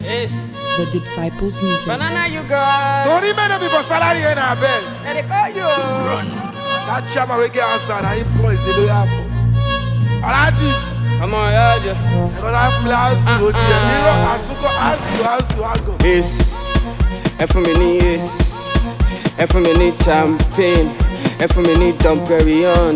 The Disciples Music. Banana, you guys. Don't remember me for salary in our bed. Let it call you. That chama we get outside and he boys they do have for. All I did. Come on, yeah. I got half million to the mirror. I go. F for me need F for me need champagne. F for me need Dom Perignon.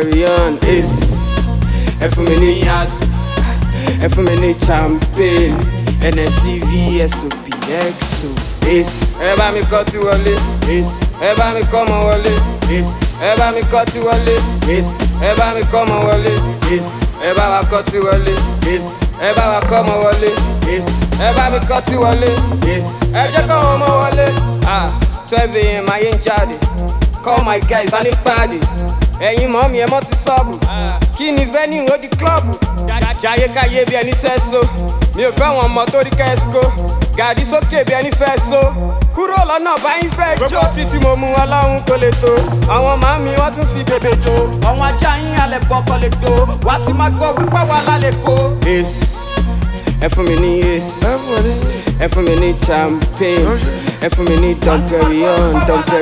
F for me need F for me need champagne. NSCV SOP XO. Ẹ bá mi kọ́ tí wọlé. Ẹ bá mi kọ́ mọ wọlé. Ẹ bá mi kọ́ tí wọlé. Ẹ bá mi kọ́ mọ wọlé. Ẹ bá wa kọ́ tí wọlé. Ẹ bá wa kọ́ mọ wọlé. Ẹ bá mi kọ́ tí wọlé. Ẹ jẹ́ kọ́ wọn mọ wọlé. 12 AM ayé ń jáde. Call my guys a ní pàdé. Ẹ̀yin mọ́ mi ẹ mọ́ ti sọ́ọ̀bù. Kí ni venue ó di club? Jayé káyé bí ẹni sẹ́so. Mi ò fẹ́ wọn ọmọ tó rí kẹ́sìkó. Gàdí sókè bí ẹni fẹ́ so. Kúrò lọ́nà báyìí fẹ́ jó. Gbogbo títí mo mú ọlọ́run kò lè tó. Àwọn màmí wọ́n tún fi bèbè jó. Àwọn ajá yín alẹ́ bọ́ kọ́ lè tó. Wà á ti máa gbọ́ wípé wà lálẹ́ kó. Ẹ fún mi ní ẹ fún mi ní champagne. Ẹ fún mi ní Dom Perignon.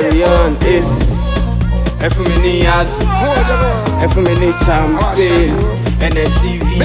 Ẹ fún mi ní yazu. Ẹ fún mi ní champagne. NSCV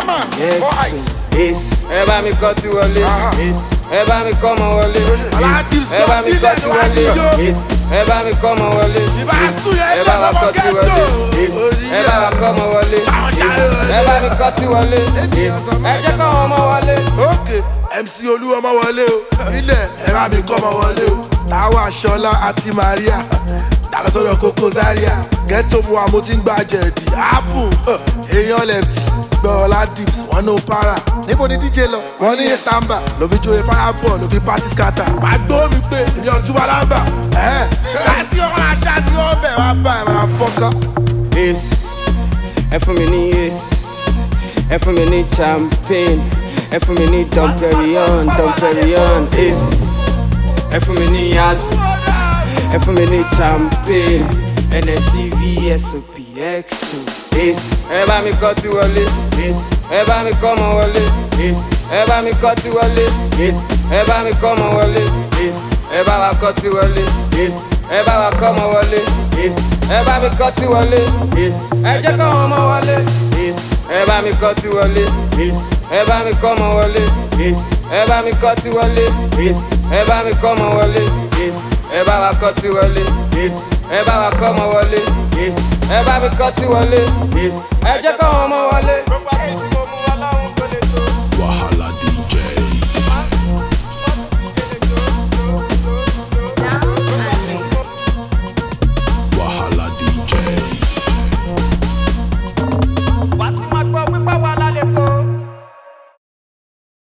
ẹ bá mi kọ́ tí wọlé. Ẹ bá mi kọ́ mọ wọlé. Ẹ bá mi kọ́ tí wọlé. Ẹ bá mi kọ́ mọ wọlé. Ẹ bá wa kọ́ tí wọlé. Ẹ bá wa kọ́ mọ wọlé. Ẹ bá mi kọ́ tí wọlé. Ẹ jẹ́ kọ́ wọn mọ wọlé. MC Olú ọmọ wọlé o. Ilẹ̀ ẹ bá mi kọ́ ọmọ wọlé o. Táwa Ṣọlá àti Maria. Dàgbà sọ́dọ̀ Koko Zaria. Ghetto mu wa mo ti ń gba jẹ̀dì. Apple èèyàn left gbọ́ọ̀lá dips wọ́n no para. Níbo ni DJ lọ? Wọ́n ní Tamba. Ló fi jóye fireball ló fi party scatter. Wàá gbọ́ mi pé èmi ọ̀tún wa lámbà. Láti ọmọ àṣà tí wọ́n bẹ̀ wá bá ẹ̀ máa fọ́ká. Ẹ fún mi ní ẹ fún mi ní champagne. Ẹ fún mi ní Dom Perignon. Ẹ fún mi ní yazu. Ẹ fún mi ní champagne. NSCV SOP XO. Ẹ bá mi kọ́ tí wọlé. Ẹ bá mi kọ́ mọ wọlé. Ẹ bá mi kọ́ tí wọlé. Ẹ bá mi kọ́ mọ wọlé. Ẹ bá wa kọ́ tí wọlé. Ẹ bá wa kọ́ mọ wọlé. Ẹ bá mi kọ́ tí wọlé. Ẹ jẹ́ kọ́ wọn mọ wọlé. Ẹ bá mi kọ́ tí wọlé. Ẹ bá mi kọ́ mọ wọlé. Ẹ bá mi kọ́ tí wọlé. Ẹ bá mi kọ́ mọ wọlé. Ẹ bá wa kọ́ tí wọlé. Ẹ bá wa kọ́ mọ wọlé. Ẹ bá mi kọ́ tí wọlé. Ẹ jẹ́ kọ́ wọn mọ wọlé.